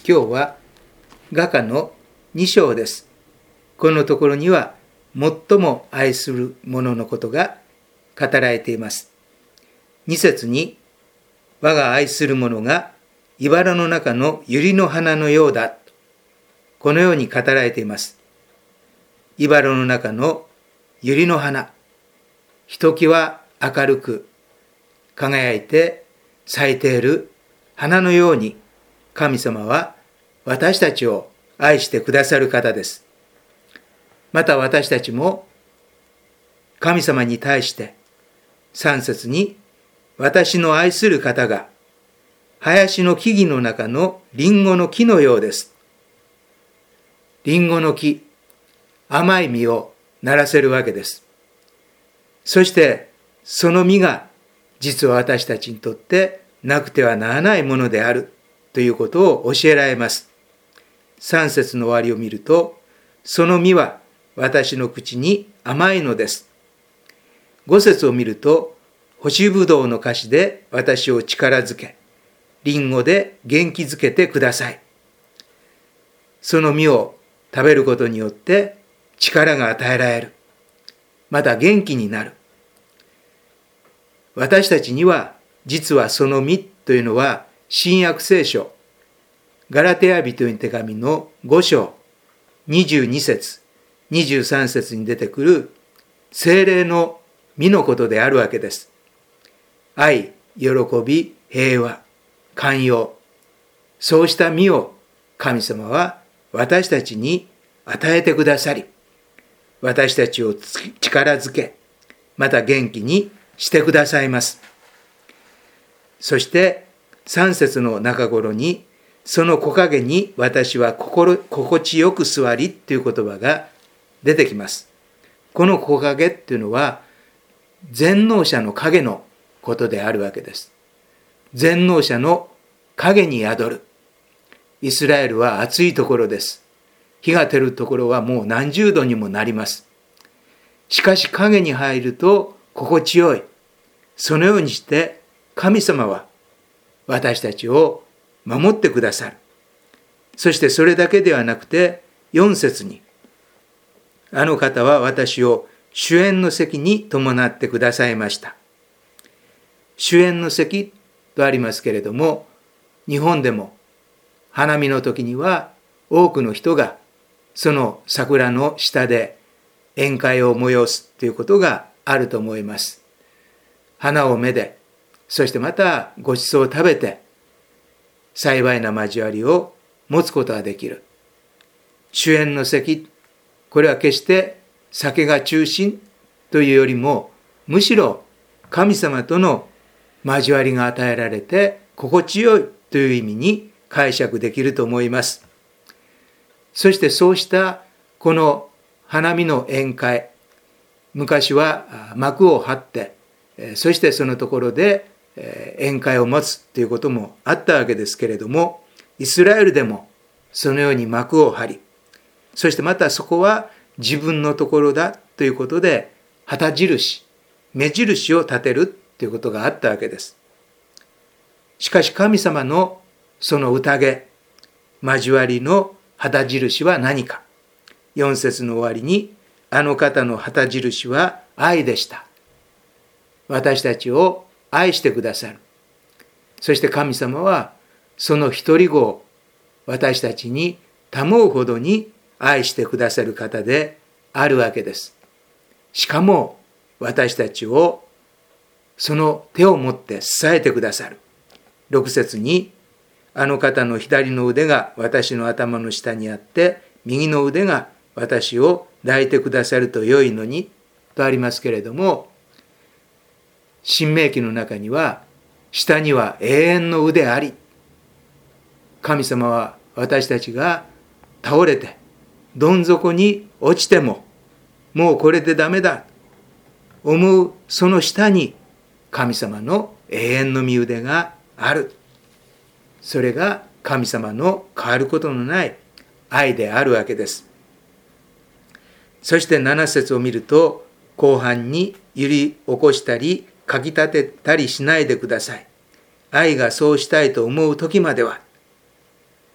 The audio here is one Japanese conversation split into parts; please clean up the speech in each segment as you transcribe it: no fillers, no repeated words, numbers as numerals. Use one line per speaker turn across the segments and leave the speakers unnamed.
今日は雅歌の2章です。このところには最も愛する者のことが語られています。2節に、我が愛する者が茨の中の百合の花のようだ。このように語られています。茨の中の百合の花。ひときわ明るく輝いて咲いている花のように、神様は私たちを愛してくださる方です。また私たちも神様に対して3節に、私の愛する方が林の木々の中のリンゴの木のようです。リンゴの木、甘い実をならせるわけです。そしてその実が実は私たちにとってなくてはならないものであるということを教えられます。3節の終わりを見ると、その実は私の口に甘いのです。5節を見ると、干しぶどうの菓子で私を力づけ、リンゴで元気づけてください。その実を食べることによって力が与えられる。また元気になる。私たちには実はその実というのは、新約聖書ガラテヤ人への手紙の5章22節23節に出てくる聖霊の実のことであるわけです。愛、喜び、平和、寛容、そうした実を神様は私たちに与えてくださり、私たちを力づけ、また元気にしてくださいます。そして3節の中頃に、その木陰に私は心地よく座りという言葉が出てきます。この木陰っていうのは全能者の影のことであるわけです。全能者の影に宿る。イスラエルは暑いところです。日が照るところはもう何十度にもなります。しかし影に入ると心地よい。そのようにして神様は私たちを守ってくださる。そしてそれだけではなくて、4節に、あの方は私を主宴の席に伴ってくださいました。主宴の席とありますけれども、日本でも花見の時には多くの人がその桜の下で宴会を催すということがあると思います。花をめで、そしてまたご馳走を食べて、幸いな交わりを持つことができる。主宴の席、これは決して酒が中心というよりも、むしろ神様との交わりが与えられて心地よいという意味に解釈できると思います。そしてそうしたこの花見の宴会、昔は幕を張って、そしてそのところで宴会を持つということもあったわけですけれども、イスラエルでもそのように幕を張り、そしてまたそこは自分のところだということで旗印、目印を立てるということがあったわけです。しかし神様のその宴、交わりの旗印は何か。4節の終わりに、あの方の旗印は愛でした。私たちを愛してくださる。そして神様はその一人子を私たちに賜うほどに愛してくださる方であるわけです。しかも私たちをその手を持って支えてくださる。6節に、あの方の左の腕が私の頭の下にあって、右の腕が私を抱いてくださると良いのにとありますけれども、新明記の中には、下には永遠の腕あり。神様は私たちが倒れて、どん底に落ちても、もうこれでダメだ。思うその下に、神様の永遠の御腕がある。それが神様の変わることのない愛であるわけです。そして7節を見ると、後半に揺り起こしたり、かき立てたりしないでください。愛がそうしたいと思う時までは。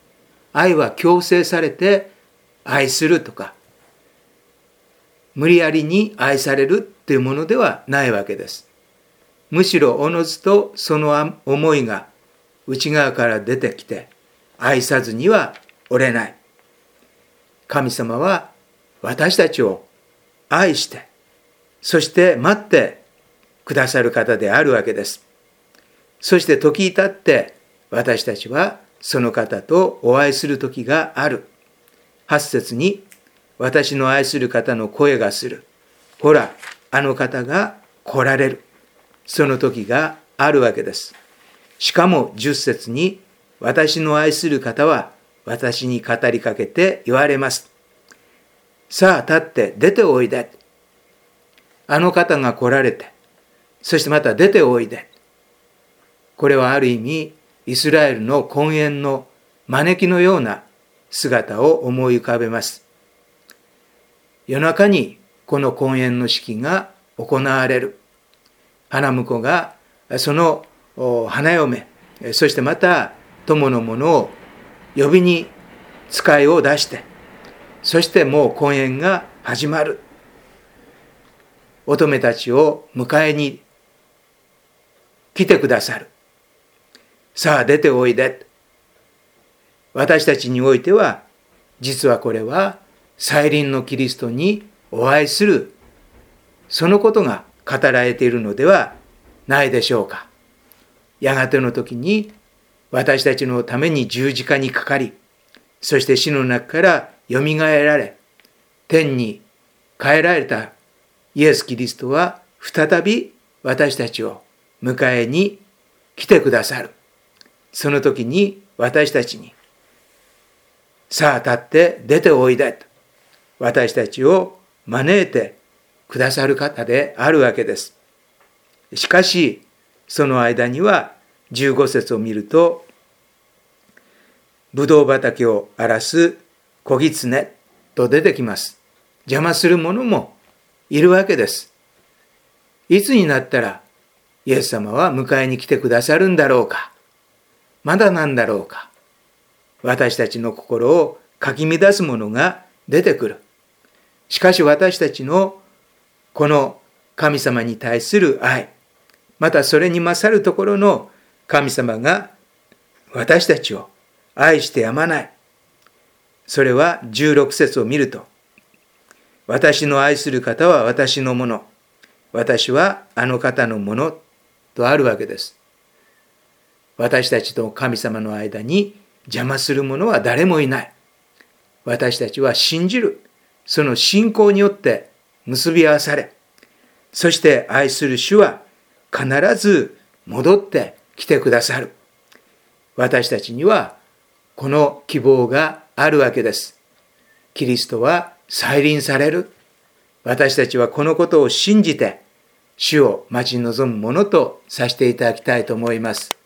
愛は強制されて愛するとか、無理やりに愛されるというものではないわけです。むしろおのずとその思いが内側から出てきて、愛さずにはおれない。神様は私たちを愛して、そして待ってくださる方であるわけです。そして時至って私たちはその方とお会いする時がある。8節に、私の愛する方の声がする。ほら、あの方が来られる。その時があるわけです。しかも10節に、私の愛する方は私に語りかけて言われます。さあ立って出ておいで。あの方が来られて、そしてまた出ておいで。これはある意味、イスラエルの婚宴の招きのような姿を思い浮かべます。夜中にこの婚宴の式が行われる。花婿がその花嫁、そしてまた友の者を呼びに使いを出して、そしてもう婚宴が始まる。乙女たちを迎えに来てくださる。さあ出ておいで。私たちにおいては、実はこれは再臨のキリストにお会いする、そのことが語られているのではないでしょうか。やがての時に私たちのために十字架にかかり、そして死の中からよみがえられ、天に帰られたイエス・キリストは再び私たちを迎えに来てくださる。その時に私たちに、さあ立って出ておいでと、私たちを招いてくださる方であるわけです。しかし、その間には15節を見ると、ぶどう畑を荒らす子狐と出てきます。邪魔する者もいるわけです。いつになったらイエス様は迎えに来てくださるんだろうか。まだなんだろうか。私たちの心をかき乱すものが出てくる。しかし私たちのこの神様に対する愛、またそれに勝るところの神様が私たちを愛してやまない。それは16節を見ると、私の愛する方は私のもの、私はあの方のものとあるわけです。私たちと神様の間に邪魔する者は誰もいない。私たちは信じる、その信仰によって結び合わされ、そして愛する主は必ず戻ってきてくださる。私たちにはこの希望があるわけです。キリストは再臨される。私たちはこのことを信じて主を待ち望むものとさせていただきたいと思います。